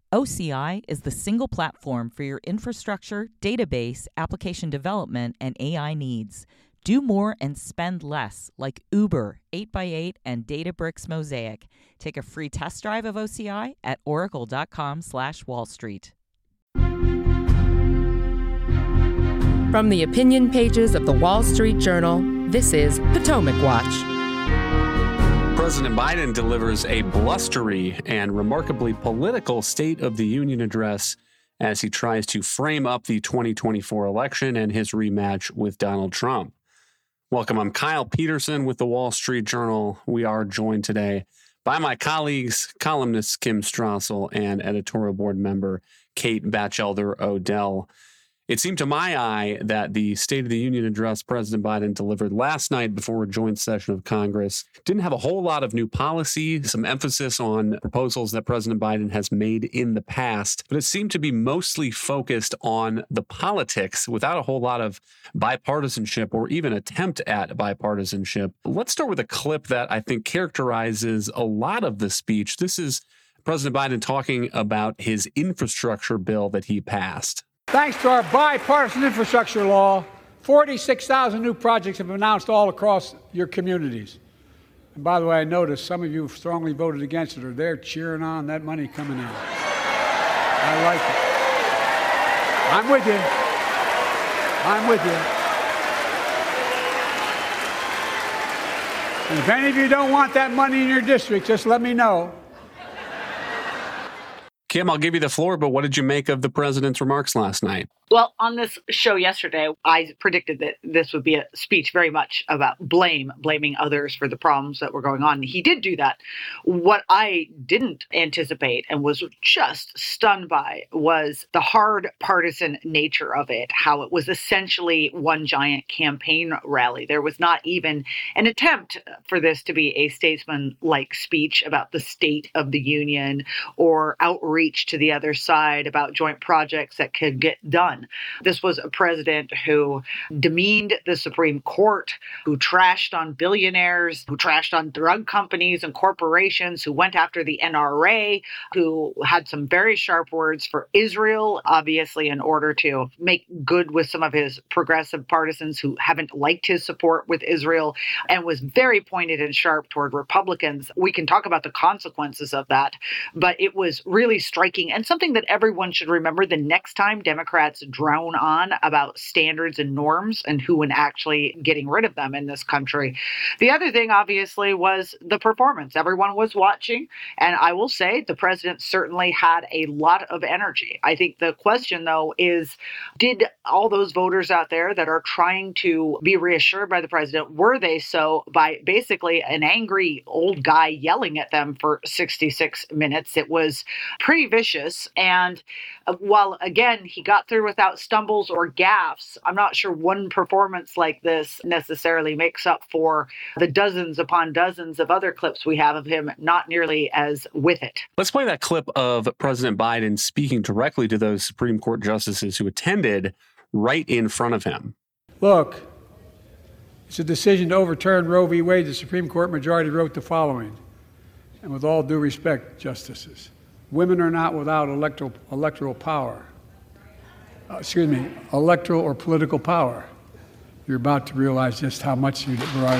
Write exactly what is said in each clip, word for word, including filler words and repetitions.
O C I is the single platform for your infrastructure, database, application development, and A I needs. Do more and spend less, like Uber, eight by eight, and Databricks Mosaic. Take a free test drive of O C I at oracle.com slash Wall Street. From the opinion pages of the Wall Street Journal, this is Potomac Watch. President Biden delivers a blustery and remarkably political State of the Union address as he tries to frame up the twenty twenty-four election and his rematch with Donald Trump. Welcome, I'm Kyle Peterson with the Wall Street Journal. We are joined today by my colleagues, columnist Kim Strassel and editorial board member Kate Batchelder Odell. It seemed to my eye that the State of the Union address President Biden delivered last night before a joint session of Congress didn't have a whole lot of new policy, some emphasis on proposals that President Biden has made in the past, but it seemed to be mostly focused on the politics without a whole lot of bipartisanship or even attempt at bipartisanship. Let's start with a clip that I think characterizes a lot of the speech. This is President Biden talking about his infrastructure bill that he passed. Thanks to our bipartisan infrastructure law, forty-six thousand new projects have been announced all across your communities. And by the way, I noticed some of you strongly voted against it, or they're cheering on that money coming in. I like it. I'm with you. I'm with you. And if any of you don't want that money in your district, just let me know. Kim, I'll give you the floor, but what did you make of the president's remarks last night? Well, on this show yesterday, I predicted that this would be a speech very much about blame, blaming others for the problems that were going on. He did do that. What I didn't anticipate and was just stunned by was the hard partisan nature of it, how it was essentially one giant campaign rally. There was not even an attempt for this to be a statesman-like speech about the state of the union or outreach to the other side about joint projects that could get done. This was a president who demeaned the Supreme Court, who trashed on billionaires, who trashed on drug companies and corporations, who went after the N R A, who had some very sharp words for Israel, obviously in order to make good with some of his progressive partisans who haven't liked his support with Israel, and was very pointed and sharp toward Republicans. We can talk about the consequences of that, but it was really striking and something that everyone should remember the next time Democrats drone on about standards and norms and who and actually getting rid of them in this country. The other thing, obviously, was the performance. Everyone was watching, and I will say the president certainly had a lot of energy. I think the question, though, is did all those voters out there that are trying to be reassured by the president, were they so by basically an angry old guy yelling at them for sixty-six minutes? It was pretty vicious, and while, again, he got through without stumbles or gaffes, I'm not sure one performance like this necessarily makes up for the dozens upon dozens of other clips we have of him not nearly as with it. Let's play that clip of President Biden speaking directly to those Supreme Court justices who attended right in front of him. Look, it's a decision to overturn Roe v. Wade. The Supreme Court majority wrote the following, and with all due respect, justices, women are not without electoral, electoral power. Uh, excuse me, electoral or political power. You're about to realize just how much you're right about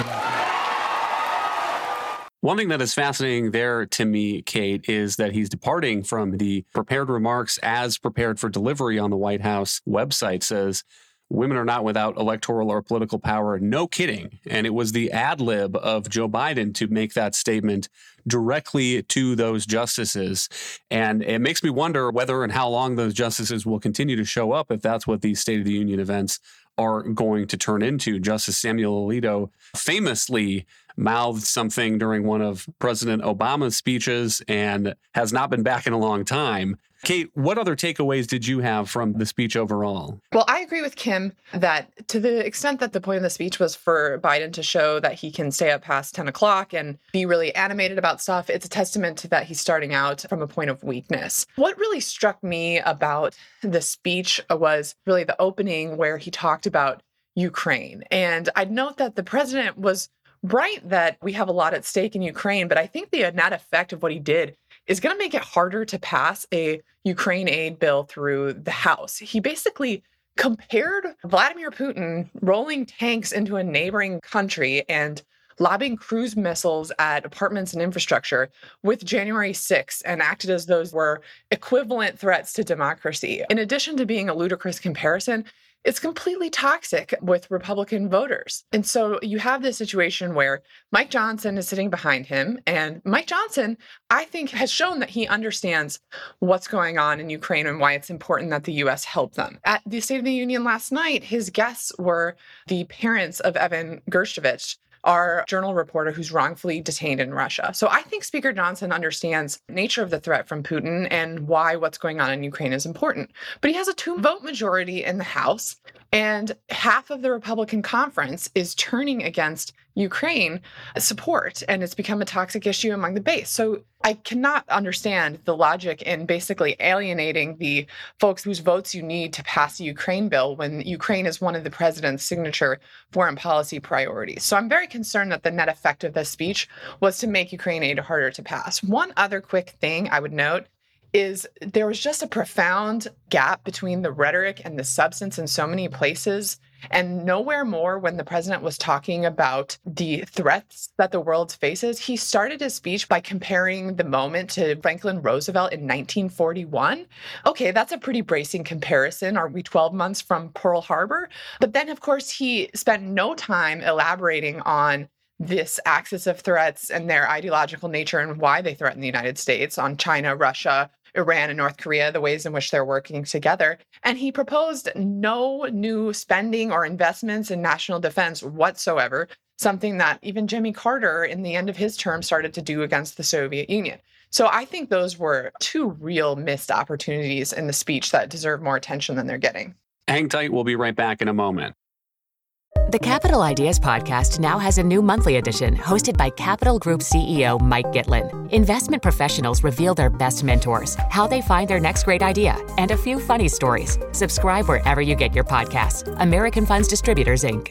that. One thing that is fascinating there to me, Kate, is that he's departing from the prepared remarks as prepared for delivery on the White House website. Says women are not without electoral or political power. No kidding. And it was the ad lib of Joe Biden to make that statement directly to those justices. And it makes me wonder whether and how long those justices will continue to show up if that's what these State of the Union events are going to turn into. Justice Samuel Alito famously mouthed something during one of President Obama's speeches and has not been back in a long time. Kate, what other takeaways did you have from the speech overall? Well, I agree with Kim that to the extent that the point of the speech was for Biden to show that he can stay up past ten o'clock and be really animated about stuff, it's a testament to that he's starting out from a point of weakness. What really struck me about the speech was really the opening where he talked about Ukraine. And I'd note that the president was right that we have a lot at stake in Ukraine, but I think the net effect of what he did is going to make it harder to pass a Ukraine aid bill through the House. He basically compared Vladimir Putin rolling tanks into a neighboring country and lobbing cruise missiles at apartments and infrastructure with January sixth and acted as those were equivalent threats to democracy. In addition to being a ludicrous comparison, it's completely toxic with Republican voters. And so you have this situation where Mike Johnson is sitting behind him, and Mike Johnson, I think, has shown that he understands what's going on in Ukraine and why it's important that the U S help them. At the State of the Union last night, his guests were the parents of Evan Gershkovich, our journal reporter who's wrongfully detained in Russia. So I think Speaker Johnson understands the nature of the threat from Putin and why what's going on in Ukraine is important. But he has a two-vote majority in the House, and half of the Republican conference is turning against Ukraine support, and it's become a toxic issue among the base. So I cannot understand the logic in basically alienating the folks whose votes you need to pass a Ukraine bill when Ukraine is one of the president's signature foreign policy priorities. So I'm very concerned that the net effect of this speech was to make Ukraine aid harder to pass. One other quick thing I would note is there was just a profound gap between the rhetoric and the substance in so many places, and nowhere more when the president was talking about the threats that the world faces. He started his speech by comparing the moment to Franklin Roosevelt in nineteen forty-one. Okay, that's a pretty bracing comparison. Are we twelve months from Pearl Harbor? But then, of course, he spent no time elaborating on this axis of threats and their ideological nature and why they threaten the United States, on China, Russia, Iran, and North Korea, the ways in which they're working together. And he proposed no new spending or investments in national defense whatsoever, something that even Jimmy Carter, in the end of his term, started to do against the Soviet Union. So I think those were two real missed opportunities in the speech that deserve more attention than they're getting. Hang tight. We'll be right back in a moment. The Capital Ideas Podcast now has a new monthly edition hosted by Capital Group C E O Mike Gitlin. Investment professionals reveal their best mentors, how they find their next great idea, and a few funny stories. Subscribe wherever you get your podcasts. American Funds Distributors, Incorporated.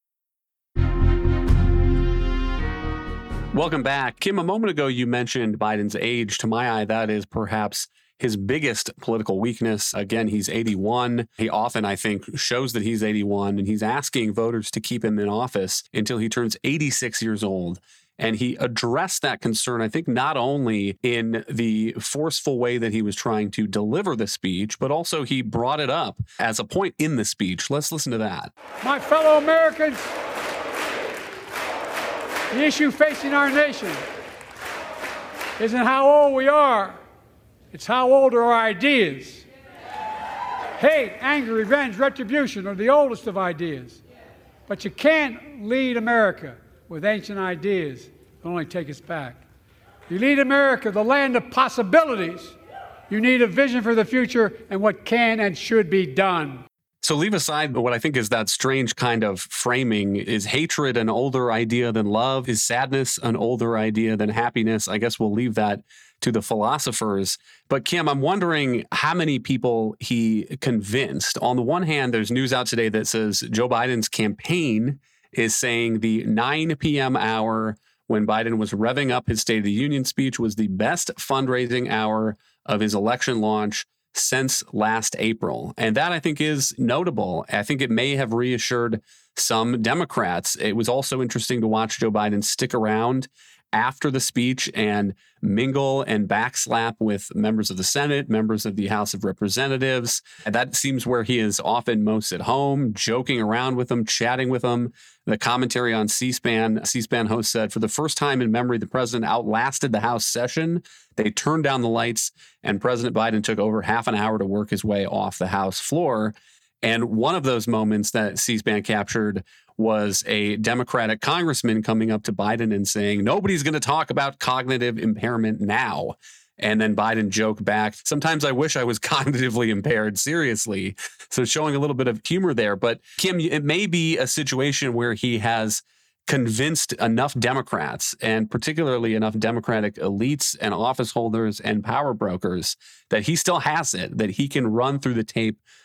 Welcome back. Kim, a moment ago you mentioned Biden's age. To my eye, that is perhaps his biggest political weakness. Again, he's eighty-one. He often, I think, shows that he's eighty-one, and he's asking voters to keep him in office until he turns eighty-six years old. And he addressed that concern, I think, not only in the forceful way that he was trying to deliver the speech, but also he brought it up as a point in the speech. Let's listen to that. My fellow Americans, the issue facing our nation isn't how old we are. It's how old are our ideas. Hate, anger, revenge, retribution are the oldest of ideas. But you can't lead America with ancient ideas. It'll only take us back. You lead America, the land of possibilities. You need a vision for the future and what can and should be done. So leave aside what I think is that strange kind of framing. Is hatred an older idea than love? Is sadness an older idea than happiness? I guess we'll leave that to the philosophers. But Kim, I'm wondering how many people he convinced. On the one hand, there's news out today that says Joe Biden's campaign is saying the nine p.m. hour when Biden was revving up his State of the Union speech was the best fundraising hour of his election launch since last April. And that, I think, is notable. I think it may have reassured some Democrats. It was also interesting to watch Joe Biden stick around after the speech and mingle and backslap with members of the Senate, members of the House of Representatives. And that seems where he is often most at home, joking around with them, chatting with them. The commentary on C-SPAN, C-SPAN host said, for the first time in memory, the president outlasted the House session. They turned down the lights, and President Biden took over half an hour to work his way off the House floor. And one of those moments that C-SPAN captured was a Democratic congressman coming up to Biden and saying, nobody's going to talk about cognitive impairment now. And then Biden joked back, sometimes I wish I was cognitively impaired, seriously. So showing a little bit of humor there. But Kim, it may be a situation where he has convinced enough Democrats, and particularly enough Democratic elites and office holders and power brokers, that he still has it, that he can run through the tape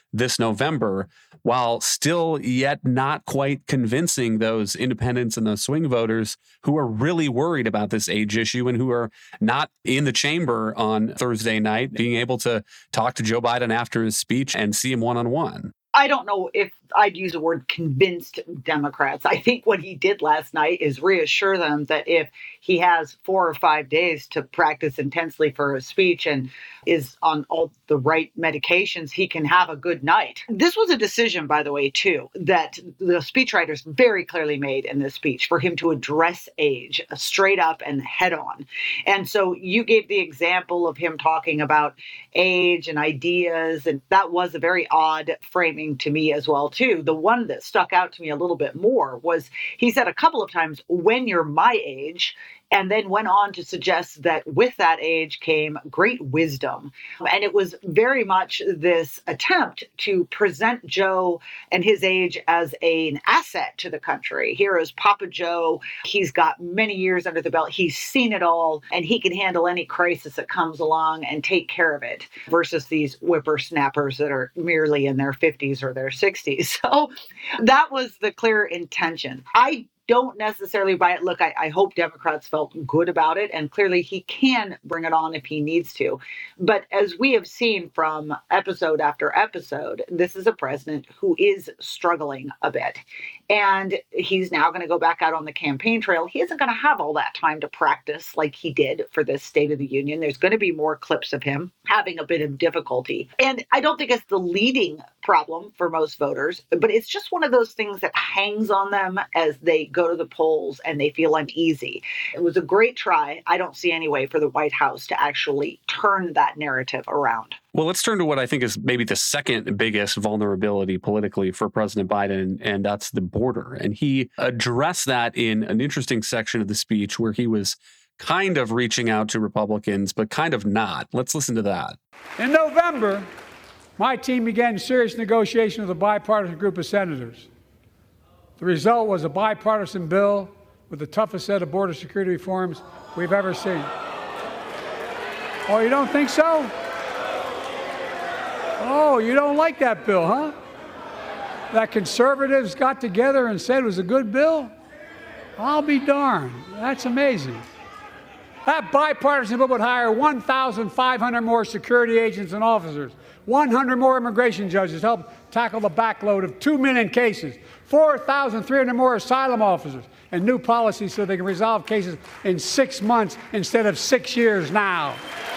this November, while still yet not quite convincing those independents and those swing voters who are really worried about this age issue and who are not in the chamber on Thursday night, being able to talk to Joe Biden after his speech and see him one-on-one. I don't know if I'd use the word convinced Democrats. I think what he did last night is reassure them that if he has four or five days to practice intensely for his speech and is on all the right medications, he can have a good night. This was a decision, by the way, too, that the speechwriters very clearly made in this speech for him to address age straight up and head on. And so you gave the example of him talking about age and ideas, and that was a very odd framing to me as well, too. The one that stuck out to me a little bit more was he said a couple of times, when you're my age, and then went on to suggest that with that age came great wisdom. And it was very much this attempt to present Joe and his age as an asset to the country. Here is Papa Joe. He's got many years under the belt. He's seen it all, and he can handle any crisis that comes along and take care of it, versus these whippersnappers that are merely in their fifties or their sixties. So that was the clear intention. I don't necessarily buy it. Look, I, I hope Democrats felt good about it, and clearly he can bring it on if he needs to. But as we have seen from episode after episode, this is a president who is struggling a bit. And he's now going to go back out on the campaign trail. He isn't going to have all that time to practice like he did for this State of the Union. There's going to be more clips of him having a bit of difficulty. And I don't think it's the leading problem for most voters, but it's just one of those things that hangs on them as they go to the polls and they feel uneasy. It was a great try, I don't see any way, for the White House to actually turn that narrative around. Well, let's turn to what I think is maybe the second biggest vulnerability politically for President Biden, and that's the border. And he addressed that in an interesting section of the speech where he was kind of reaching out to Republicans, but kind of not. Let's listen to that. In November, my team began serious negotiation with a bipartisan group of senators. The result was a bipartisan bill with the toughest set of border security reforms we've ever seen. Oh, you don't think so? Oh, you don't like that bill, huh? That conservatives got together and said it was a good bill? I'll be darned. That's amazing. That bipartisan bill would hire one thousand five hundred more security agents and officers, one hundred more immigration judges to help tackle the backload of two million cases, four thousand three hundred more asylum officers, and new policies so they can resolve cases in six months instead of six years now.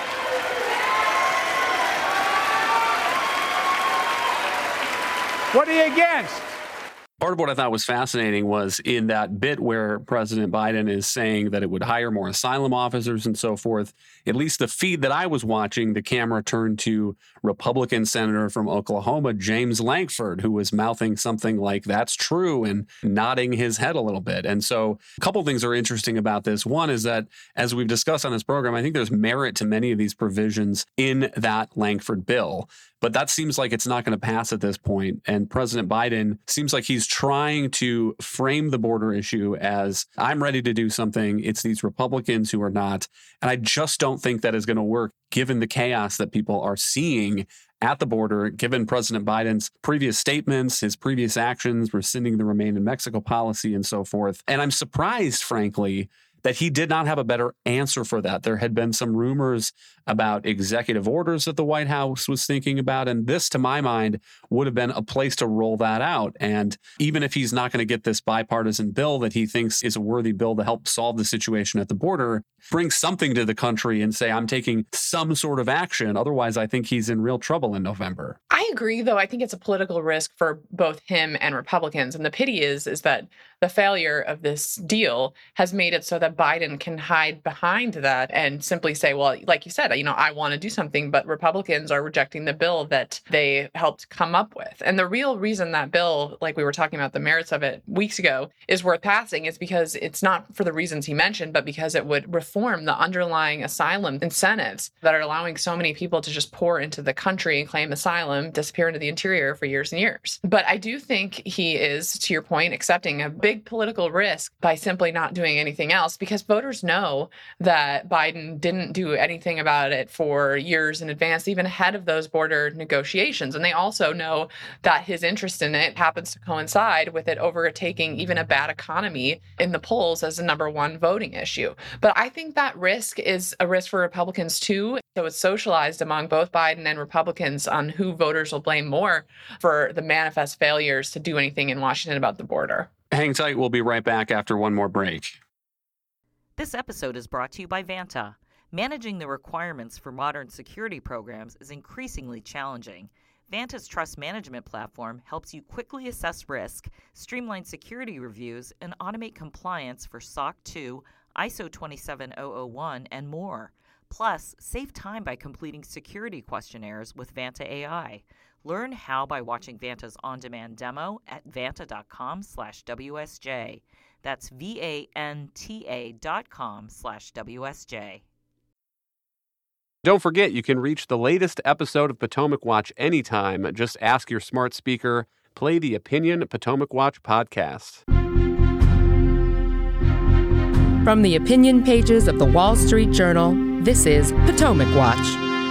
What are you against? Part of what I thought was fascinating was in that bit where President Biden is saying that it would hire more asylum officers and so forth. At least the feed that I was watching, the camera turned to Republican Senator from Oklahoma, James Lankford, who was mouthing something like, that's true, and nodding his head a little bit. And so a couple things are interesting about this. One is that, as we've discussed on this program, I think there's merit to many of these provisions in that Lankford bill. But that seems like it's not going to pass at this point. And President Biden seems like he's trying to frame the border issue as, I'm ready to do something. It's these Republicans who are not. And I just don't think that is going to work, given the chaos that people are seeing at the border, given President Biden's previous statements, his previous actions, rescinding the Remain in Mexico policy and so forth. And I'm surprised, frankly, that he did not have a better answer for that. There had been some rumors about executive orders that the White House was thinking about, and this, to my mind, would have been a place to roll that out. And even if he's not going to get this bipartisan bill that he thinks is a worthy bill to help solve the situation at the border, bring something to the country and say, I'm taking some sort of action. Otherwise, I think he's in real trouble in November. I agree, though. I think it's a political risk for both him and Republicans. And the pity is, is that the failure of this deal has made it so that Biden can hide behind that and simply say, well, like you said, you know, I want to do something, but Republicans are rejecting the bill that they helped come up with. And the real reason that bill, like we were talking about the merits of it weeks ago, is worth passing is because it's not for the reasons he mentioned, but because it would reform the underlying asylum incentives that are allowing so many people to just pour into the country and claim asylum disappear into the interior for years and years. But I do think he is, to your point, accepting a big political risk by simply not doing anything else, because voters know that Biden didn't do anything about it for years in advance, even ahead of those border negotiations. And they also know that his interest in it happens to coincide with it overtaking even a bad economy in the polls as the number one voting issue. But I think that risk is a risk for Republicans too. So it's socialized among both Biden and Republicans on who voters will blame more for the manifest failures to do anything in Washington about the border. Hang tight. We'll be right back after one more break. This episode is brought to you by Vanta. Managing the requirements for modern security programs is increasingly challenging. Vanta's trust management platform helps you quickly assess risk, streamline security reviews, and automate compliance for S O C two, I S O twenty-seven thousand one, and more. Plus, save time by completing security questionnaires with Vanta A I. Learn how by watching Vanta's on-demand demo at vanta.com slash WSJ. That's V-A-N-T-A dot com slash W-S-J. Don't forget, you can reach the latest episode of Potomac Watch anytime. Just ask your smart speaker, play the Opinion Potomac Watch podcast. From the opinion pages of the Wall Street Journal, this is Potomac Watch.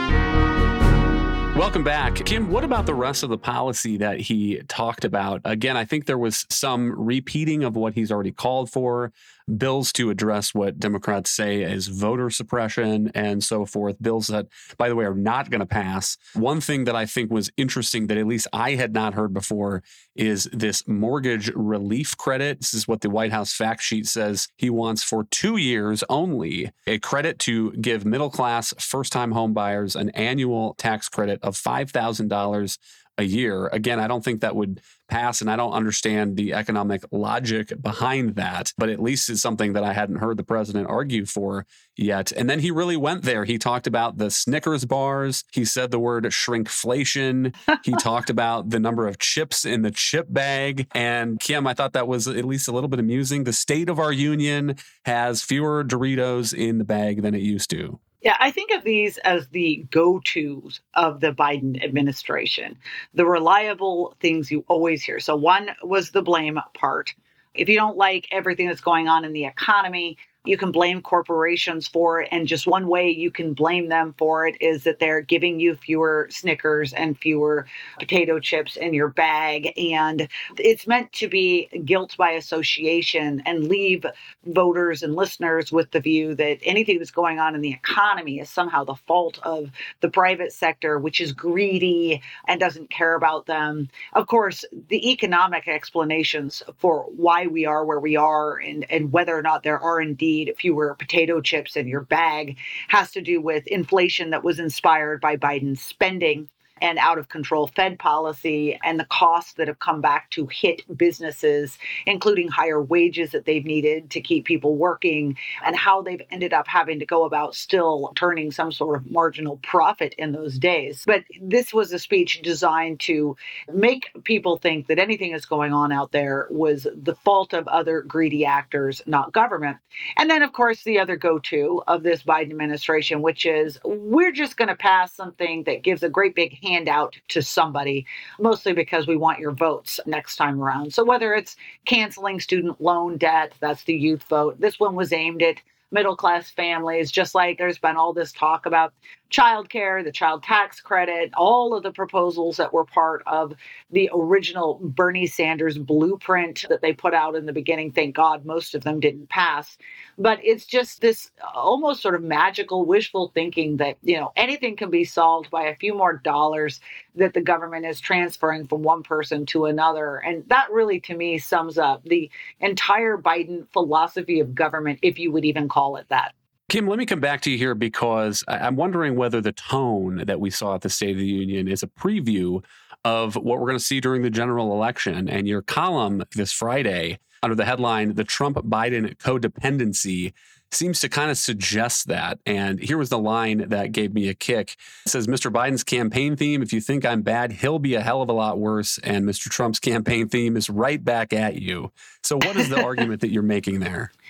Welcome back. Kim, what about the rest of the policy that he talked about? Again, I think there was some repeating of what he's already called for, bills to address what Democrats say is voter suppression and so forth, bills that, by the way, are not going to pass. One thing that I think was interesting that at least I had not heard before is this mortgage relief credit. This is what the White House fact sheet says he wants for two years only, a credit to give middle-class first-time home buyers an annual tax credit of five thousand dollars a year. Again, I don't think that would pass, and I don't understand the economic logic behind that, but at least it's something that I hadn't heard the president argue for yet. And then he really went there. He talked about the Snickers bars. He said the word shrinkflation. He talked about the number of chips in the chip bag. And Kim, I thought that was at least a little bit amusing. The state of our union has fewer Doritos in the bag than it used to. Yeah, I think of these as the go-tos of the Biden administration, the reliable things you always hear. So one was the blame part. If you don't like everything that's going on in the economy, you can blame corporations for it. And just one way you can blame them for it is that they're giving you fewer Snickers and fewer potato chips in your bag. And it's meant to be guilt by association and leave voters and listeners with the view that anything that's going on in the economy is somehow the fault of the private sector, which is greedy and doesn't care about them. Of course, the economic explanations for why we are where we are and, and whether or not there are indeed fewer potato chips in your bag has to do with inflation that was inspired by Biden's spending and out of control Fed policy and the costs that have come back to hit businesses, including higher wages that they've needed to keep people working, and how they've ended up having to go about still turning some sort of marginal profit in those days. But this was a speech designed to make people think that anything that's going on out there was the fault of other greedy actors, not government. And then, of course, the other go-to of this Biden administration, which is we're just going to pass something that gives a great big hand handout to somebody, mostly because we want your votes next time around. So whether it's canceling student loan debt, that's the youth vote. This one was aimed at middle-class families, just like there's been all this talk about childcare, the child tax credit, all of the proposals that were part of the original Bernie Sanders blueprint that they put out in the beginning. Thank God most of them didn't pass. But it's just this almost sort of magical wishful thinking that, you know, anything can be solved by a few more dollars that the government is transferring from one person to another. And that really, to me, sums up the entire Biden philosophy of government, if you would even call it that. Kim, let me come back to you here because I'm wondering whether the tone that we saw at the State of the Union is a preview of what we're going to see during the general election. And your column this Friday under the headline, The Trump-Biden Codependency, seems to kind of suggest that. And here was the line that gave me a kick. It says, Mister Biden's campaign theme, if you think I'm bad, he'll be a hell of a lot worse. And Mister Trump's campaign theme is right back at you. So what is the argument that you're making there?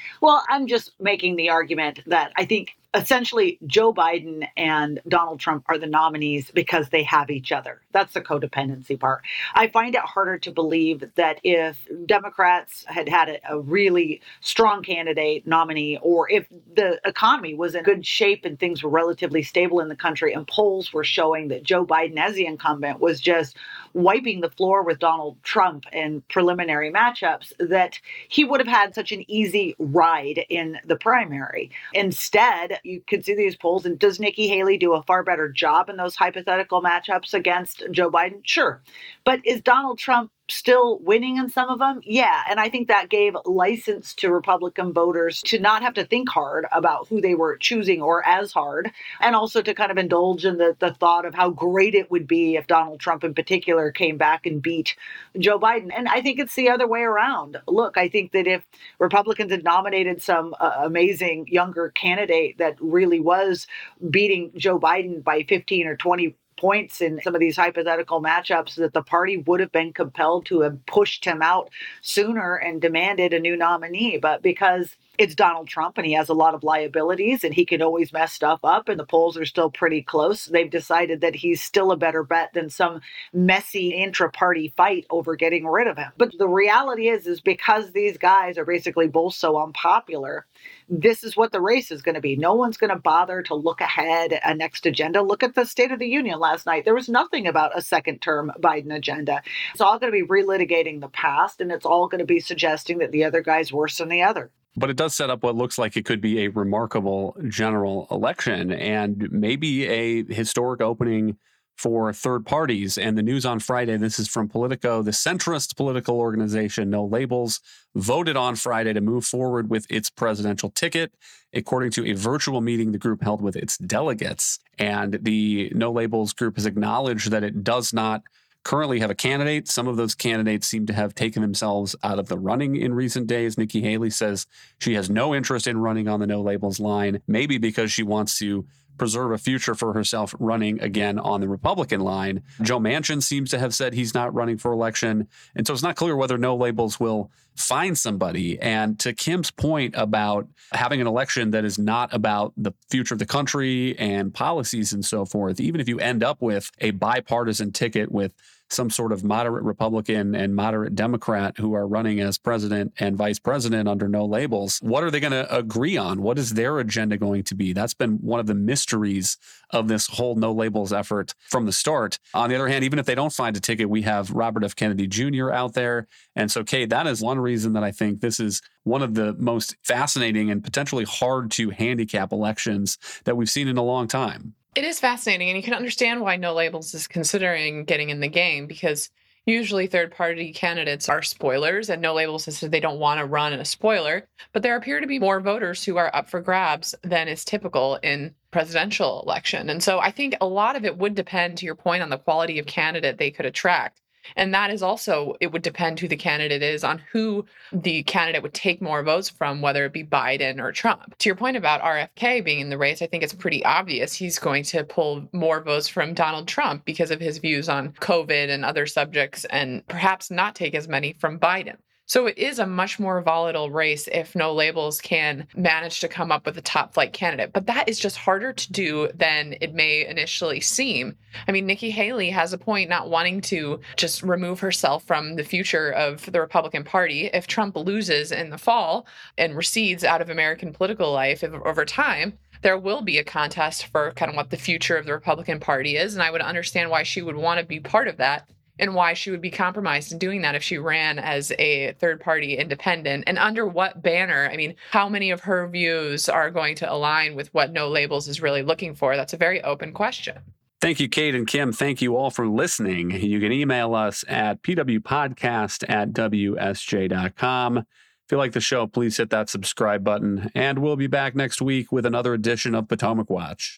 Well, I'm just making the argument that I think essentially Joe Biden and Donald Trump are the nominees because they have each other. That's the codependency part. I find it harder to believe that if Democrats had had a, a really strong candidate nominee, or if the economy was in good shape and things were relatively stable in the country and polls were showing that Joe Biden as the incumbent was just wiping the floor with Donald Trump in preliminary matchups, that he would have had such an easy ride in the primary. Instead, you could see these polls, and does Nikki Haley do a far better job in those hypothetical matchups against Joe Biden? Sure. But is Donald Trump still winning in some of them? Yeah. And I think that gave license to Republican voters to not have to think hard about who they were choosing, or as hard, and also to kind of indulge in the, the thought of how great it would be if Donald Trump in particular came back and beat Joe Biden. And I think it's the other way around. Look, I think that if Republicans had nominated some uh, amazing younger candidate that really was beating Joe Biden by fifteen or twenty points in some of these hypothetical matchups, that the party would have been compelled to have pushed him out sooner and demanded a new nominee. But because it's Donald Trump and he has a lot of liabilities and he can always mess stuff up and the polls are still pretty close, they've decided that he's still a better bet than some messy intra-party fight over getting rid of him. But the reality is, is because these guys are basically both so unpopular, this is what the race is going to be. No one's going to bother to look ahead at a next agenda. Look at the State of the Union last night. There was nothing about a second term Biden agenda. It's all going to be relitigating the past, and it's all going to be suggesting that the other guy's worse than the other. But it does set up what looks like it could be a remarkable general election and maybe a historic opening for third parties. And the news on Friday, this is from Politico, the centrist political organization No Labels voted on Friday to move forward with its presidential ticket, according to a virtual meeting the group held with its delegates. And the No Labels group has acknowledged that it does not currently have a candidate. Some of those candidates seem to have taken themselves out of the running in recent days. Nikki Haley says she has no interest in running on the No Labels line, maybe because she wants to preserve a future for herself running again on the Republican line. Joe Manchin seems to have said he's not running for election. And so it's not clear whether No Labels will find somebody. And to Kim's point about having an election that is not about the future of the country and policies and so forth, even if you end up with a bipartisan ticket with some sort of moderate Republican and moderate Democrat who are running as president and vice president under No Labels, what are they going to agree on? What is their agenda going to be? That's been one of the mysteries of this whole No Labels effort from the start. On the other hand, even if they don't find a ticket, we have Robert F. Kennedy Junior out there. And so, Kate, that is one reason that I think this is one of the most fascinating and potentially hard to handicap elections that we've seen in a long time. It is fascinating, and you can understand why No Labels is considering getting in the game, because usually third-party candidates are spoilers, and No Labels has said they don't want to run a spoiler, but there appear to be more voters who are up for grabs than is typical in presidential election. And so I think a lot of it would depend, to your point, on the quality of candidate they could attract. And that is also, it would depend who the candidate is on who the candidate would take more votes from, whether it be Biden or Trump. To your point about R F K being in the race, I think it's pretty obvious he's going to pull more votes from Donald Trump because of his views on COVID and other subjects, and perhaps not take as many from Biden. So it is a much more volatile race if No Labels can manage to come up with a top flight candidate. But that is just harder to do than it may initially seem. I mean, Nikki Haley has a point not wanting to just remove herself from the future of the Republican Party. If Trump loses in the fall and recedes out of American political life over time, there will be a contest for kind of what the future of the Republican Party is. And I would understand why she would want to be part of that, and why she would be compromised in doing that if she ran as a third-party independent, and under what banner. I mean, how many of her views are going to align with what No Labels is really looking for? That's a very open question. Thank you, Kate and Kim. Thank you all for listening. You can email us at p w podcast at w s j dot com. If you like the show, please hit that subscribe button, and we'll be back next week with another edition of Potomac Watch.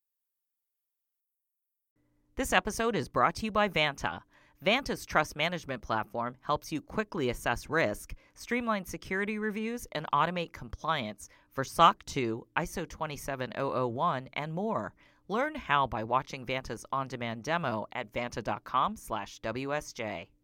This episode is brought to you by Vanta. Vanta's trust management platform helps you quickly assess risk, streamline security reviews, and automate compliance for S O C two, I S O twenty-seven thousand one, and more. Learn how by watching Vanta's on-demand demo at vanta dot com slash W S J.